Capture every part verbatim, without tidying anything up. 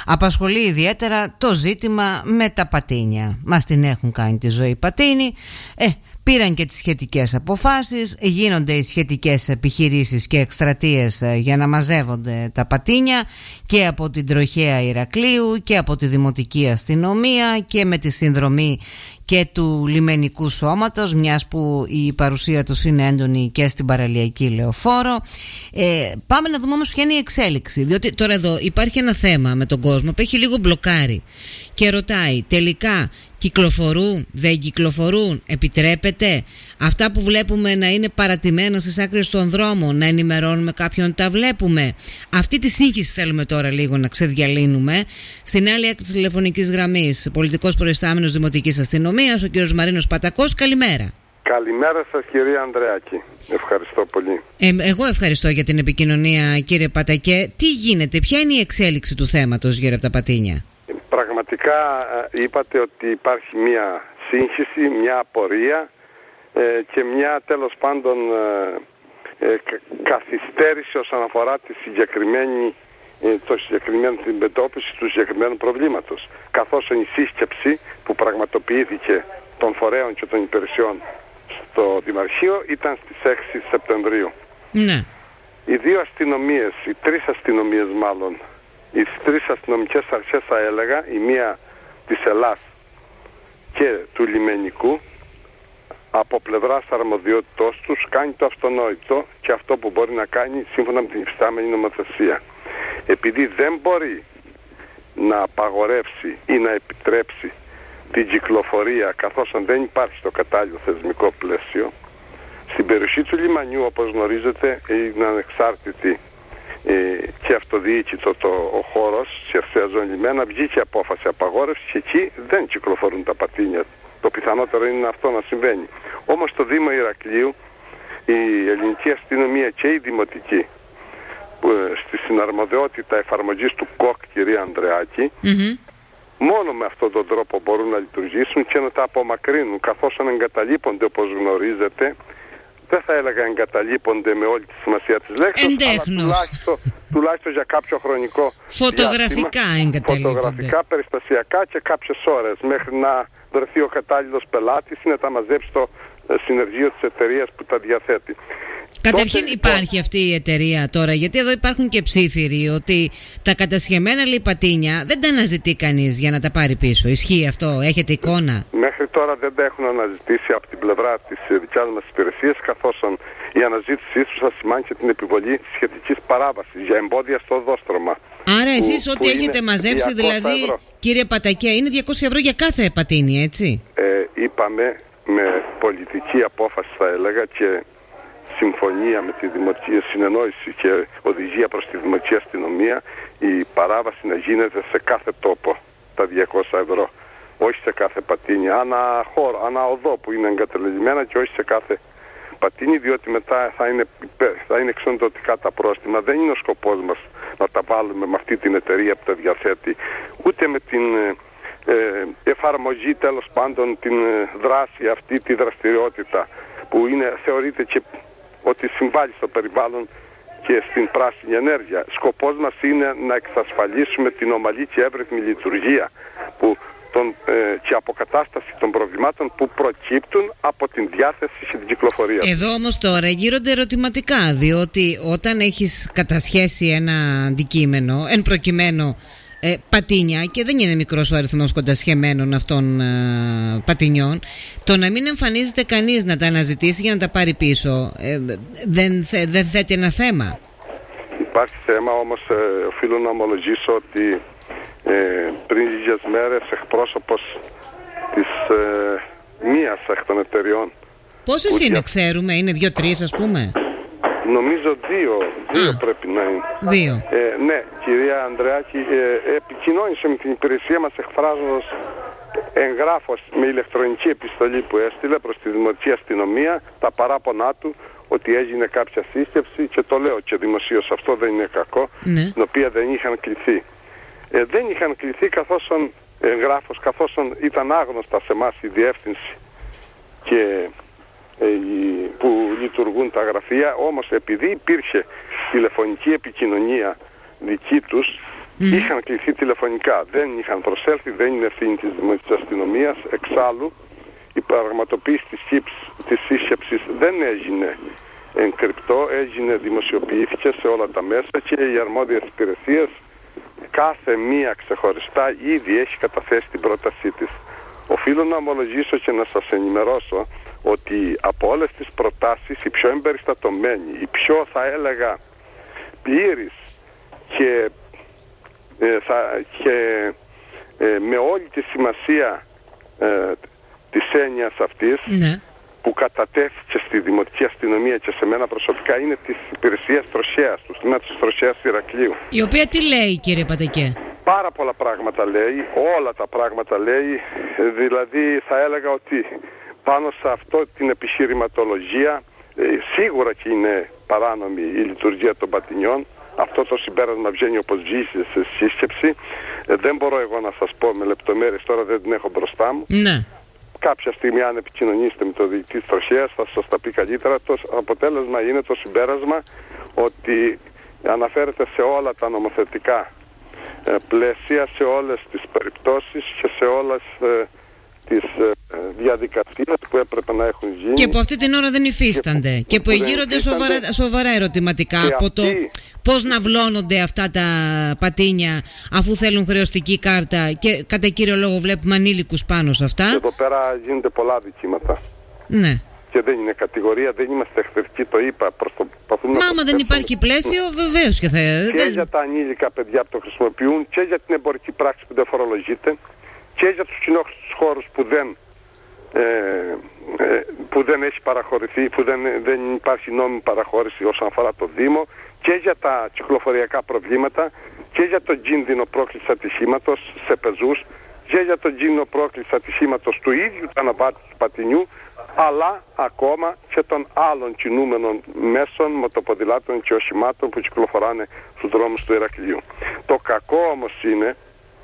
απασχολεί ιδιαίτερα το ζήτημα με τα πατίνια. Μας την έχουν κάνει τη ζωή πατίνι. Ε, Πήραν και τις σχετικές αποφάσεις, γίνονται οι σχετικές επιχειρήσεις και εκστρατείες για να μαζεύονται τα πατίνια και από την Τροχέα Ηρακλείου και από τη Δημοτική Αστυνομία και με τη συνδρομή και του Λιμενικού Σώματος, μιας που η παρουσία τους είναι έντονη και στην παραλιακή Λεωφόρο. Ε, πάμε να δούμε όμως ποια είναι η εξέλιξη, διότι τώρα εδώ υπάρχει ένα θέμα με τον κόσμο που έχει λίγο μπλοκάρει και ρωτάει τελικά κυκλοφορούν, δεν κυκλοφορούν, επιτρέπεται αυτά που βλέπουμε να είναι παρατημένα στις άκρες των δρόμων, να ενημερώνουμε κάποιον, τα βλέπουμε. Αυτή τη σύγχυση θέλουμε τώρα λίγο να ξεδιαλύνουμε. Στην άλλη άκρη της τηλεφωνικής γραμμής, πολιτικός προϊστάμενος Δημοτικής Αστυνομίας, ο κ. Μαρίνος Πατακός. Καλημέρα. Καλημέρα σας, κυρία Ανδρεάκη. Ευχαριστώ πολύ. Ε, εγώ ευχαριστώ για την επικοινωνία, κύριε Πατακέ. Τι γίνεται, ποια είναι η εξέλιξη του θέματος γύρω από τα πατίνια? Πραγματικά είπατε ότι υπάρχει μια σύγχυση, μια απορία ε, και μια τέλος πάντων ε, ε, καθυστέρηση όσον αφορά τη συγκεκριμένη, ε, το συγκεκριμένο, την αντιμετώπιση του συγκεκριμένου προβλήματος. Καθώς η σύσκεψη που πραγματοποιήθηκε των φορέων και των υπηρεσιών στο Δημαρχείο ήταν στις έξι Σεπτεμβρίου. Ναι. Οι δύο αστυνομίες, οι τρεις αστυνομίες μάλλον, οι τρεις αστυνομικές αρχές θα έλεγα, η μία της Ελλάς και του Λιμενικού, από πλευράς αρμοδιότητός τους κάνει το αυτονόητο και αυτό που μπορεί να κάνει σύμφωνα με την υφιστάμενη νομοθεσία. Επειδή δεν μπορεί να απαγορεύσει ή να επιτρέψει την κυκλοφορία καθώς δεν υπάρχει το κατάλληλο θεσμικό πλαίσιο, στην περιοχή του λιμανιού, όπως γνωρίζετε, είναι ανεξάρτητη Ε, και αυτοδιοίκητο το, ο χώρος σε ευθεία ζώνη λιμένα, βγήκε απόφαση απαγόρευση και εκεί δεν κυκλοφορούν τα πατίνια. Το πιθανότερο είναι αυτό να συμβαίνει. Όμως στο Δήμο Ηρακλείου η ελληνική αστυνομία και η δημοτική που, στη συναρμοδιότητα εφαρμογής του ΚΟΚ, κυρία Ανδρεάκη, mm-hmm. μόνο με αυτόν τον τρόπο μπορούν να λειτουργήσουν και να τα απομακρύνουν, καθώς αν εγκαταλείπονται, όπως γνωρίζετε, δεν θα έλεγα εγκαταλείπονται με όλη τη σημασία της λέξης, αλλά τουλάχιστον, τουλάχιστον για κάποιο χρονικό φωτογραφικά εγκαταλείπονται. Φωτογραφικά, περιστασιακά και κάποιες ώρες μέχρι να βρεθεί ο κατάλληλος πελάτης ή να τα μαζέψει το συνεργείο της εταιρείας που τα διαθέτει. Καταρχήν τότε, υπάρχει αυτή η εταιρεία τώρα, γιατί εδώ υπάρχουν και ψήφιροι ότι τα κατασχεμένα λέει πατίνια δεν τα αναζητεί κανείς για να τα πάρει πίσω. Ισχύει αυτό, έχετε εικόνα? Μέχρι τώρα δεν τα έχουν αναζητήσει από την πλευρά της δικιάς μας υπηρεσίας, καθώς η αναζήτησή τους θα σημάνει και την επιβολή της σχετικής παράβασης για εμπόδια στο οδόστρωμα. Άρα που, εσείς ό,τι έχετε μαζέψει δηλαδή, ευρώ. Κύριε Πατακέ, είναι διακόσια ευρώ για κάθε πατίνι, έτσι? Ε, είπαμε με πολιτική απόφαση θα έλεγα και συμφωνία με τη δημοτική συνεννόηση και οδηγία προς τη Δημοτική Αστυνομία η παράβαση να γίνεται σε κάθε τόπο τα διακόσια ευρώ, όχι σε κάθε πατίνι, ανά χώρο, ανά οδό που είναι εγκατελελειμμένα και όχι σε κάθε πατίνι, διότι μετά θα είναι, θα είναι εξοντωτικά τα πρόστιμα. Δεν είναι ο σκοπός μας να τα βάλουμε με αυτή την εταιρεία που τα διαθέτει, ούτε με την ε, εφαρμογή τέλος πάντων την δράση αυτή, τη δραστηριότητα που είναι, θεωρείται και ότι συμβάλλει στο περιβάλλον και στην πράσινη ενέργεια. Σκοπός μας είναι να εξασφαλίσουμε την ομαλή και εύρυθμη λειτουργία που, τον, ε, και αποκατάσταση των προβλημάτων που προκύπτουν από την διάθεση και την κυκλοφορία. Εδώ όμως τώρα γύρονται ερωτηματικά, διότι όταν έχεις κατασχέσει ένα αντικείμενο, εν προκειμένου Ε, πατίνια, και δεν είναι μικρός ο αριθμός κοντασχεμένων αυτών ε, πατινιών, το να μην εμφανίζεται κανείς να τα αναζητήσει για να τα πάρει πίσω ε, δεν, θε, δεν θέτει ένα θέμα? Υπάρχει θέμα, όμως ε, οφείλω να ομολογήσω ότι ε, πριν λίγες μέρες εκπρόσωπος της ε, μίας εκ των εταιριών. Πόσες είναι, δια... ξέρουμε, είναι δύο-τρεις ας πούμε? Νομίζω δύο, δύο Α, πρέπει να είναι. Δύο. Ε, ναι, κυρία Ανδρεάκη, ε, επικοινώνησε με την υπηρεσία μας εκφράζοντας εγγράφος με ηλεκτρονική επιστολή που έστειλε προς τη Δημοτική Αστυνομία τα παράπονά του ότι έγινε κάποια σύσκεψη, και το λέω και δημοσίως, αυτό δεν είναι κακό, ναι. την οποία δεν είχαν κληθεί. Ε, δεν είχαν κληθεί καθώς εγγράφος, καθώς ήταν άγνωστα σε εμάς η διεύθυνση και που λειτουργούν τα γραφεία, όμως επειδή υπήρχε τηλεφωνική επικοινωνία δική τους Mm. Είχαν κληθεί τηλεφωνικά, δεν είχαν προσέλθει, δεν είναι ευθύνη της, της αστυνομίας. Εξάλλου, η πραγματοποίηση της, της σύσκεψης δεν έγινε εν κρυπτό, έγινε, δημοσιοποιήθηκε σε όλα τα μέσα και οι αρμόδιες υπηρεσίες κάθε μία ξεχωριστά ήδη έχει καταθέσει την πρότασή της. Οφείλω να ομολογήσω και να σας ενημερώσω ότι από όλες τις προτάσεις η πιο εμπεριστατωμένη, η πιο θα έλεγα πλήρης και, ε, θα, και ε, με όλη τη σημασία ε, της έννοιας αυτής, ναι, που κατατέθηκε στη Δημοτική Αστυνομία και σε μένα προσωπικά είναι της υπηρεσίας Τροχέας, του τμήματος της Τροχέας Ηρακλείου. Η οποία τι λέει, κύριε Πατεκέ? Πάρα πολλά πράγματα λέει, όλα τα πράγματα λέει, δηλαδή θα έλεγα ότι πάνω σε αυτό την επιχειρηματολογία ε, σίγουρα και είναι παράνομη η λειτουργία των Πατηνιών. Αυτό το συμπέρασμα βγαίνει όπως βγήκε σε σύσκεψη. Ε, δεν μπορώ εγώ να σας πω με λεπτομέρειες, τώρα δεν την έχω μπροστά μου. Ναι. Κάποια στιγμή αν επικοινωνήσετε με το διοικητή της Τροχέας θα σας τα πει καλύτερα. Το αποτέλεσμα είναι το συμπέρασμα ότι αναφέρεται σε όλα τα νομοθετικά ε, πλαίσια, σε όλες τις περιπτώσεις και σε όλες ε, τις ε, διαδικασίες που έπρεπε να έχουν γίνει. Και που αυτή την ώρα δεν υφίστανται. Και που, και που εγείρονται σοβαρά, σοβαρά ερωτηματικά από το πώς να βλώνονται αυτά τα πατίνια αφού θέλουν χρεωστική κάρτα και κατά κύριο λόγο βλέπουμε ανήλικους πάνω σε αυτά. Εδώ πέρα γίνονται πολλά δικήματα. Ναι. Και δεν είναι κατηγορία, δεν είμαστε εχθρικοί, το είπα. Μα άμα δεν υπάρχει πλαίσιο, βεβαίως και θα. Και δεν... για τα ανήλικα παιδιά που το χρησιμοποιούν, και για την εμπορική πράξη που δεν φορολογείται, και για τους κοινόχρηστους χώρους που δεν, ε, ε, που δεν έχει παραχωρηθεί, που δεν, δεν υπάρχει νόμιμη παραχώρηση όσον αφορά το Δήμο, και για τα κυκλοφοριακά προβλήματα, και για τον κίνδυνο πρόκλησης ατυχήματος σε πεζούς, και για τον κίνδυνο πρόκλησης ατυχήματος του ίδιου του αναβάτη του Πατηνιού, αλλά ακόμα και των άλλων κινούμενων μέσων, μοτοποδηλάτων και οχημάτων που κυκλοφοράνε στους δρόμους του Ηρακλείου. Το κακό όμως είναι,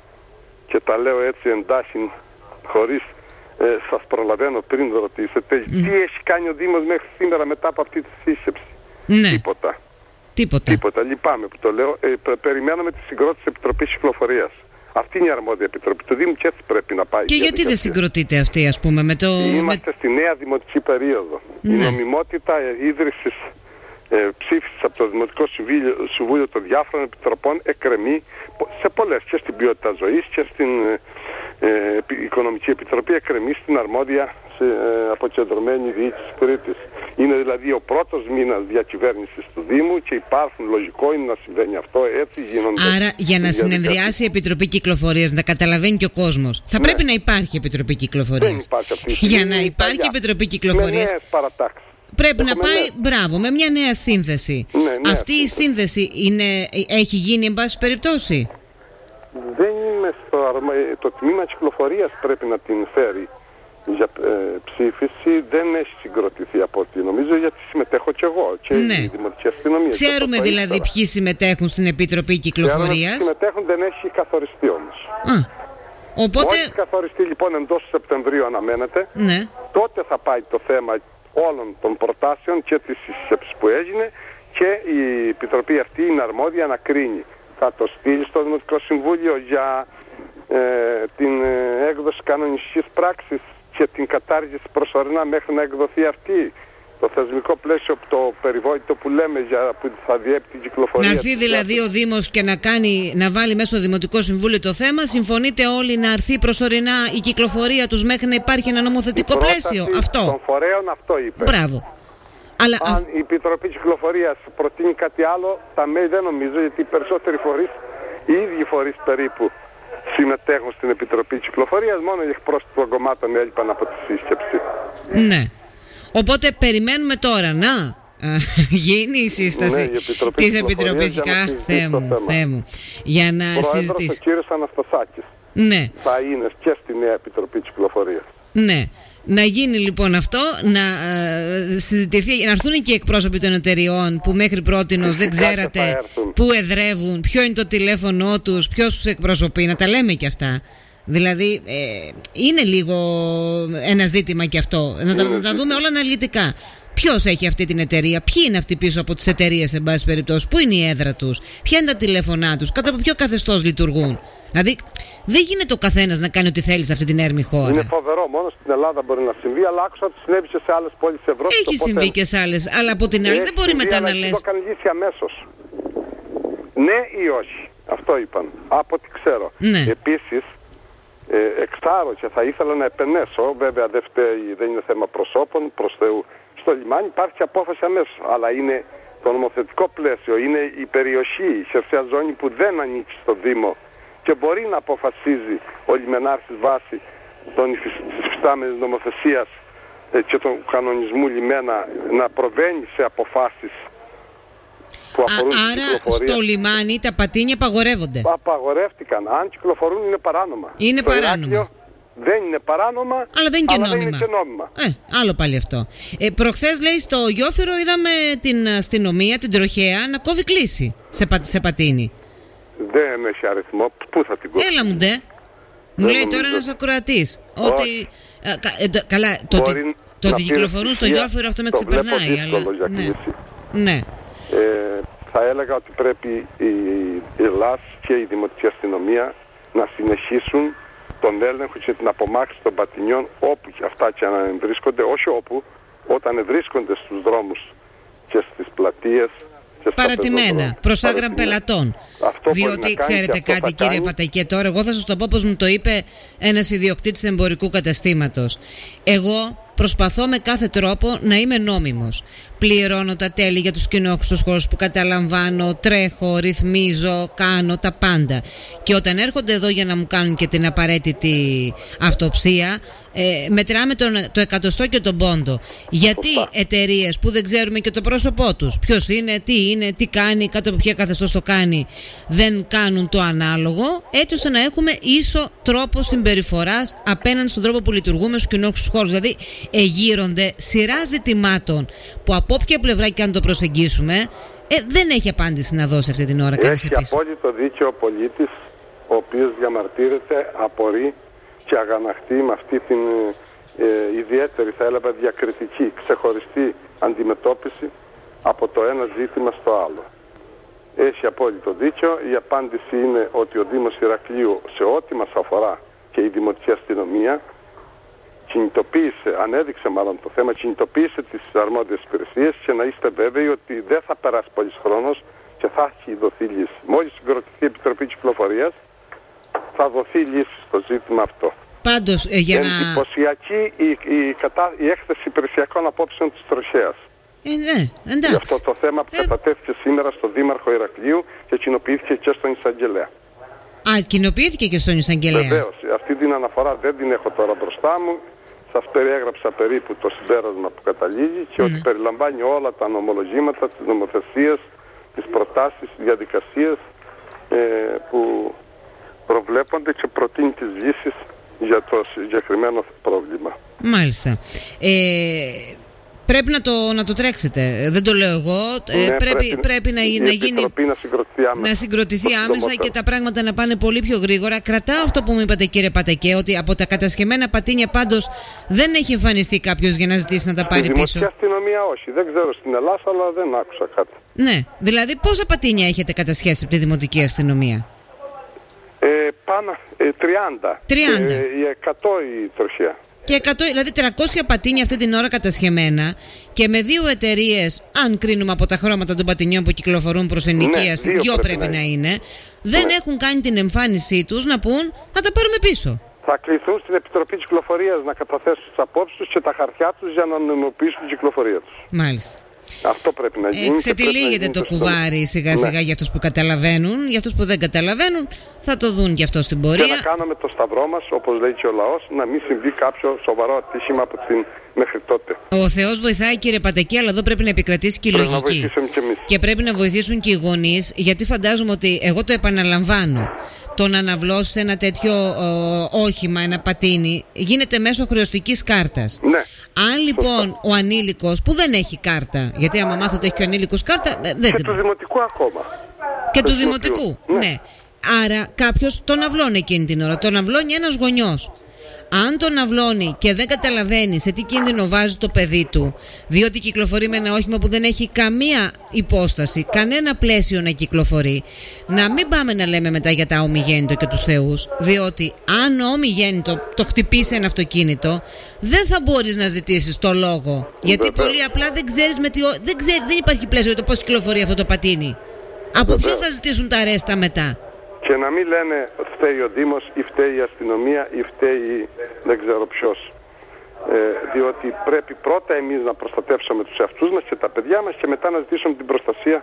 και τα λέω έτσι εντάχει χωρίς ε, σας προλαβαίνω πριν ρωτήσετε, mm. τι έχει κάνει ο Δήμος μέχρι σήμερα μετά από αυτή τη σύσκεψη? Ναι. Τίποτα. Τίποτα. Τίποτα. Λυπάμαι που το λέω. Ε, περιμέναμε τη συγκρότηση της Επιτροπής Κυκλοφορίας. Αυτή είναι η αρμόδια επιτροπή του Δήμου και έτσι πρέπει να πάει. Και γιατί δεν συγκροτείται αυτή, ας πούμε, με το... Είμαστε με... στη νέα δημοτική περίοδο. Ναι. Η νομιμότητα ίδρυσης ε, ψήφισης από το Δημοτικό Συμβούλιο, Συμβούλιο των διάφορων επιτροπών εκκρεμεί σε πολλές, και στην ποιότητα ζωής και στην ε, ε, Οικονομική Επιτροπή, εκκρεμεί στην αρμόδια σε, ε, αποκεντρωμένη διοίκηση Κρήτης. Είναι δηλαδή ο πρώτος μήνας διακυβέρνησης του Δήμου και υπάρχουν, λογικό είναι να συμβαίνει αυτό, έτσι γίνονται. Άρα για να συνεδριάσει η Επιτροπή Κυκλοφορίας, να καταλαβαίνει και ο κόσμος, θα ναι. πρέπει να υπάρχει Επιτροπή Κυκλοφορίας. Δεν υπάρχει αυτή. Για να υπάρχει παλιά. Επιτροπή Κυκλοφορίας. Με νέες παρατάξεις. Πρέπει Έχουμε να πάει, νέες. μπράβο, με μια νέα σύνθεση. Ναι, νέα αυτή η σύνθεση είναι, έχει γίνει εν πάση περιπτώσει? Δεν είμαι στο αρμα... Το τμήμα κυκλοφορίας πρέπει να την φέρει για ε, ψήφιση, δεν έχει συγκροτηθεί από ό,τι νομίζω, γιατί συμμετέχω κι εγώ και ναι. η Δημοτική Αστυνομία. Ξέρουμε δηλαδή ύστερα. ποιοι συμμετέχουν στην Επιτροπή Κυκλοφορίας. Ποιοι συμμετέχουν, δεν έχει καθοριστεί όμως. Α, οπότε... Μόλις καθοριστεί λοιπόν εντός του Σεπτεμβρίου αναμένεται, ναι. τότε θα πάει το θέμα όλων των προτάσεων και της σύσκεψης που έγινε και η Επιτροπή αυτή είναι αρμόδια να κρίνει. Θα το στείλει στο Δημοτικό Συμβούλιο για ε, την ε, έκδοση κανονιστικής πράξης και την κατάργηση προσωρινά μέχρι να εκδοθεί αυτή. Το θεσμικό πλαίσιο, το περιβόητο που λέμε για, που θα διέπει την κυκλοφορία. Να έρθει δηλαδή ο Δήμος και να, κάνει, να βάλει μέσα στο Δημοτικό Συμβούλιο το θέμα. Συμφωνείτε όλοι να έρθει προσωρινά η κυκλοφορία τους μέχρι να υπάρχει ένα νομοθετικό πλαίσιο? Αυτό. Των φορέων αυτό είπε. Μπράβο. Αλλά αν α... η Επιτροπή Κυκλοφορίας προτείνει κάτι άλλο, τα ΜΕΗ δεν νομίζω, γιατί οι περισσότεροι φορείς, οι ίδιοι φορείς περίπου, συμμετέχουν στην Επιτροπή Κυκλοφορίας, μόνο οι εκπρόσωποι των κομμάτων έλειπαν από τη σύσκεψη. Ναι. Οπότε περιμένουμε τώρα να γίνει η σύσταση ναι, η Επιτροπή της Επιτροπής. Αχ, Θεέ μου, Θεέ μου. Για να συζητήσει. Ο κύριος Αναστασάκης ναι. θα είναι και στη νέα Επιτροπή Κυκλοφορίας. Ναι. Να γίνει λοιπόν αυτό, να uh, συζητηθεί, να έρθουν και οι εκπρόσωποι των εταιριών που μέχρι πρότινος δεν ξέρατε πού εδρεύουν, ποιο είναι το τηλέφωνό τους, ποιος τους εκπροσωπεί, να τα λέμε και αυτά. Δηλαδή ε, είναι λίγο ένα ζήτημα και αυτό, να τα, να τα δούμε όλα αναλυτικά. Ποιος έχει αυτή την εταιρεία, ποιοι είναι αυτοί πίσω από τις εταιρείες, εν πάση περιπτώσει, πού είναι η έδρα τους, ποια είναι τα τηλέφωνά τους, κάτω από ποιο καθεστώς λειτουργούν. Δηλαδή, δεν γίνεται ο καθένας να κάνει ό,τι θέλει σε αυτή την έρμη χώρα. Είναι φοβερό, μόνο στην Ελλάδα μπορεί να συμβεί, αλλά άκουσα ότι συνέβη και σε άλλες πόλεις της Ευρώπης. Έχει οπότε... συμβεί και σε άλλες, αλλά από την άλλη δεν μπορεί συμβεί, μετά να λες. Το κάνει λύση αμέσως. Ναι ή όχι, αυτό είπαν, από ό,τι ξέρω. Ναι. Επίσης, ε, εξάρω και θα ήθελα να επενέσω, βέβαια δεν φταίει, δεν είναι θέμα προσώπων, προς Θεού. Στο λιμάνι υπάρχει απόφαση αμέσως, αλλά είναι το νομοθετικό πλαίσιο, είναι η περιοχή, η χερσαία ζώνη που δεν ανήκει στο Δήμο και μπορεί να αποφασίζει ο λιμενάρχης βάσει της υφιστάμενης νομοθεσίας ε, και του κανονισμού λιμένα να προβαίνει σε αποφάσεις που αφορούν Α, άρα στο λιμάνι τα πατίνια απαγορεύονται. Απαγορεύτηκαν. Αν κυκλοφορούν είναι παράνομα. Είναι στο παράνομα. Ηράκλειο δεν είναι παράνομα, αλλά δεν είναι και, αλλά νόμιμα. Δεν είναι και νόμιμα. Ε, άλλο πάλι αυτό. Ε, προχθές λέει στο Γιόφυρο είδαμε την αστυνομία, την τροχέα να κόβει κλίση σε, πα, σε πατίνι. Δεν έχει αριθμό. Πού θα την κόβει? Έλα μου ντε. Μου λέει τώρα ένας ακροατής ότι ε, κα, ε, το, καλά, το ότι, το ότι κυκλοφορούν στο Γιόφυρο αυτό με ξεπερνάει. Αλλά, ναι. ναι. Ε, θα έλεγα ότι πρέπει η, η ΕΛΑΣ και η Δημοτική Αστυνομία να συνεχίσουν τον έλεγχο και την απομάκρυνση των πατινιών όπου και αυτά και αν βρίσκονται, όχι όπου, όταν βρίσκονται στους δρόμους και στις πλατείες και παρατημένα, προς άγραμ πελατών. Αυτό διότι ξέρετε κάτι κύριε κάνει. Πατακέ, τώρα εγώ θα σας το πω πως μου το είπε ένας ιδιοκτήτης εμπορικού καταστήματος. Εγώ προσπαθώ με κάθε τρόπο να είμαι νόμιμος. Πληρώνω τα τέλη για τους κοινόχρηστους χώρους που καταλαμβάνω, τρέχω, ρυθμίζω, κάνω τα πάντα. Και όταν έρχονται εδώ για να μου κάνουν και την απαραίτητη αυτοψία, ε, μετράμε τον, το εκατοστό και τον πόντο. Γιατί εταιρείες που δεν ξέρουμε και το πρόσωπό τους, ποιος είναι, τι είναι, τι κάνει, κάτω από ποια καθεστώς το κάνει, δεν κάνουν το ανάλογο, έτσι ώστε να έχουμε ίσο τρόπο συμπεριφοράς απέναντι στον τρόπο που λειτουργούμε στους κοινόχρηστους χώρους. Δηλαδή, εγείρονται σειρά ζητημάτων που από όποια πλευρά και αν το προσεγγίσουμε, ε, δεν έχει απάντηση να δώσει αυτή την ώρα κανείς επίσης. Έχει απόλυτο δίκιο ο πολίτης, ο οποίος διαμαρτύρεται, απορεί και αγαναχτεί με αυτή την ε, ιδιαίτερη, θα έλεγα, διακριτική, ξεχωριστή αντιμετώπιση από το ένα ζήτημα στο άλλο. Έχει απόλυτο δίκιο. Η απάντηση είναι ότι ο Δήμος Ηρακλείου, σε ό,τι μας αφορά και η Δημοτική Αστυνομία, κινητοποίησε, ανέδειξε μάλλον το θέμα, κινητοποίησε τις αρμόδιες υπηρεσίες και να είστε βέβαιοι ότι δεν θα περάσει πολύς χρόνος και θα έχει δοθεί λύση. Μόλις συγκροτηθεί η Επιτροπή Κυκλοφορίας, θα δοθεί λύση στο ζήτημα αυτό. Πάντως, ε, για εντυπωσιακή να... η, η, κατα... η έκθεση υπηρεσιακών απόψεων της τροχέας. Ε, ναι, εντάξει. Γι' αυτό το θέμα που ε... κατατέθηκε σήμερα στο Δήμαρχο Ηρακλείου και κοινοποιήθηκε και στον Εισαγγελέα. Α, κοινοποιήθηκε και στον Εισαγγελέα. Βεβαίως. Αυτή την αναφορά δεν την έχω τώρα μπροστά μου. Σας περιέγραψα περίπου το συμπέρασμα που καταλήγει και mm. ότι περιλαμβάνει όλα τα νομολογήματα, τις νομοθεσίες, τις προτάσεις, τις διαδικασίες ε, που προβλέπονται και προτείνει τις λύσεις για το συγκεκριμένο πρόβλημα. Μάλιστα. Ε... Πρέπει να το, να το τρέξετε. Δεν το λέω εγώ. Ναι, ε, πρέπει, πρέπει, πρέπει να, η να γίνει. Να συγκροτηθεί άμεσα, να συγκροτηθεί άμεσα και τα πράγματα να πάνε πολύ πιο γρήγορα. Κρατάω αυτό που μου είπατε, κύριε Πατακέ, ότι από τα κατασκευμένα πατίνια πάντως δεν έχει εμφανιστεί κάποιος για να ζητήσει να τα πάρει στη πίσω. Στην Δημοτική Αστυνομία όχι. Δεν ξέρω στην Ελλάδα, αλλά δεν άκουσα κάτι. Ναι. Δηλαδή, πόσα πατίνια έχετε κατασχέσει από τη Δημοτική Αστυνομία? Ε, πάνω ε, τριάντα. τριάντα. Ε, η εκατό η τροχιά. Και εκατό, δηλαδή τριακόσια πατίνια αυτή την ώρα κατασχεμένα και με δύο εταιρείες, αν κρίνουμε από τα χρώματα των πατινιών που κυκλοφορούν προς ενοικίαση, ναι, δύο, δύο πρέπει, πρέπει να είναι, είναι δεν ναι. έχουν κάνει την εμφάνισή τους να πούν θα τα πάρουμε πίσω. Θα κληθούν στην Επιτροπή Κυκλοφορίας να καταθέσουν τις απόψεις τους και τα χαρτιά τους για να νομιμοποιήσουν την κυκλοφορία τους. Μάλιστα. Αυτό πρέπει να γίνει. Ε, ξετυλίγεται το κουβάρι σιγά σιγά ναι. για αυτούς που καταλαβαίνουν. Για αυτούς που δεν καταλαβαίνουν θα το δουν και αυτό στην πορεία. Και να κάνουμε το σταυρό μας, όπως λέει και ο λαός, να μην συμβεί κάποιο σοβαρό ατύχημα από την μέχρι τότε. Ο Θεός βοηθάει, κύριε Πατακή, αλλά εδώ πρέπει να επικρατήσει και η πρέπει λογική. Και, και πρέπει να βοηθήσουν και οι γονείς, γιατί φαντάζομαι ότι εγώ το επαναλαμβάνω. Το να αναβλώσει ένα τέτοιο ο, όχημα, ένα πατίνι, γίνεται μέσω χρεωστικής κάρτας. Ναι. Αν λοιπόν ο ανήλικος που δεν έχει κάρτα, γιατί άμα μάθω ότι έχει και ο ανήλικος κάρτα, δεν και του δημοτικού ακόμα. Και του δημοτικού, ναι. ναι. Άρα κάποιος τον αυλώνει εκείνη την ώρα, τον αυλώνει ένας γονιός. Αν τον αυλώνει και δεν καταλαβαίνει σε τι κίνδυνο βάζει το παιδί του, διότι κυκλοφορεί με ένα όχημα που δεν έχει καμία υπόσταση, κανένα πλαίσιο να κυκλοφορεί, να μην πάμε να λέμε μετά για τα ομιγέννητο και τους θεούς, διότι αν ομιγέννητο το χτυπήσει ένα αυτοκίνητο, δεν θα μπορείς να ζητήσεις το λόγο. Γιατί Βέβαια. πολύ απλά δεν ξέρεις με τι, δεν, ξέρει, δεν υπάρχει πλαίσιο το πώς κυκλοφορεί αυτό το πατίνι. Από ποιον θα ζητήσουν τα ρέστα μετά? Και να μην λένε φταίει ο Δήμος ή φταίει η αστυνομία ή φταίει δεν ξέρω ποιος. Ε, διότι πρέπει πρώτα εμείς να προστατεύσουμε τους εαυτούς μας και τα παιδιά μας και μετά να ζητήσουμε την προστασία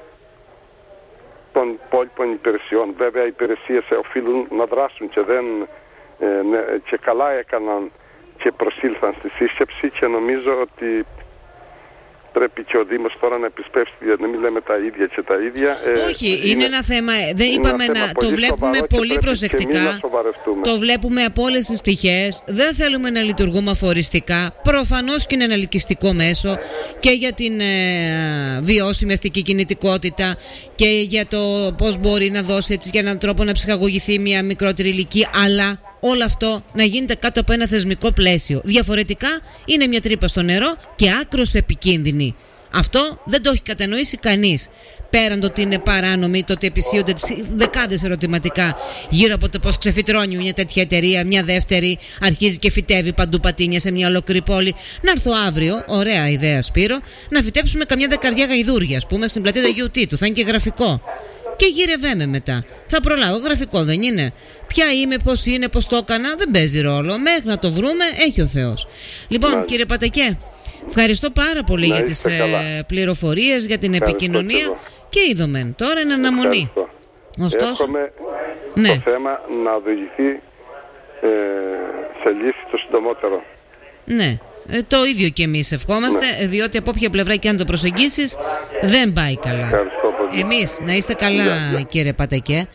των υπόλοιπων υπηρεσιών. Βέβαια οι υπηρεσίες οφείλουν να δράσουν και, δεν, ε, ναι, και καλά έκαναν και προσήλθαν στη σύσκεψη και νομίζω ότι πρέπει και ο Δήμος τώρα να επισπεύσει, να μην λέμε τα ίδια και τα ίδια. Όχι, είναι, είναι ένα θέμα, δεν είπαμε ένα να θέμα το βλέπουμε πολύ προσεκτικά, το βλέπουμε από όλες τις πτυχές, δεν θέλουμε να λειτουργούμε αφοριστικά, προφανώς και είναι ένα ελκυστικό μέσο και για την ε, βιώσιμη αστική κινητικότητα και για το πώς μπορεί να δώσει έτσι για έναν τρόπο να ψυχαγωγηθεί μια μικρότερη ηλικία, αλλά όλο αυτό να γίνεται κάτω από ένα θεσμικό πλαίσιο. Διαφορετικά είναι μια τρύπα στο νερό και άκρως επικίνδυνη. Αυτό δεν το έχει κατανοήσει κανείς. Πέραν το ότι είναι παράνομη, το ότι επισύονται δεκάδες ερωτηματικά γύρω από το πώς ξεφυτρώνει μια τέτοια εταιρεία, μια δεύτερη αρχίζει και φυτεύει παντού πατίνια σε μια ολόκληρη πόλη. Να έρθω αύριο, ωραία ιδέα Σπύρο, να φυτέψουμε καμιά δεκαριά γαϊδούρια, ας πούμε, στην πλατεία του Αγίου Τίτου. Θα είναι και γραφικό. Και γυρευέμε μετά. Θα προλάβω, γραφικό δεν είναι? Ποια είμαι, πώς είναι, πώς το έκανα, δεν παίζει ρόλο. Μέχρι να το βρούμε, έχει ο Θεός. Λοιπόν, Μάλιστα. Κύριε Πατακέ, ευχαριστώ πάρα πολύ να για τις ε, πληροφορίες, για την ευχαριστώ επικοινωνία και είδομεν. Τώρα είναι αναμονή. Ωστόσο, εύχομαι ναι. το θέμα να οδηγηθεί ε, σε λύση το συντομότερο. Ναι. Ε, το ίδιο και εμείς ευχόμαστε, ναι. διότι από όποια πλευρά και αν το προσεγγίσεις δεν πάει καλά. Ευχαριστώ πολύ. Εμείς να είστε καλά, yeah, yeah. κύριε Πατακέ.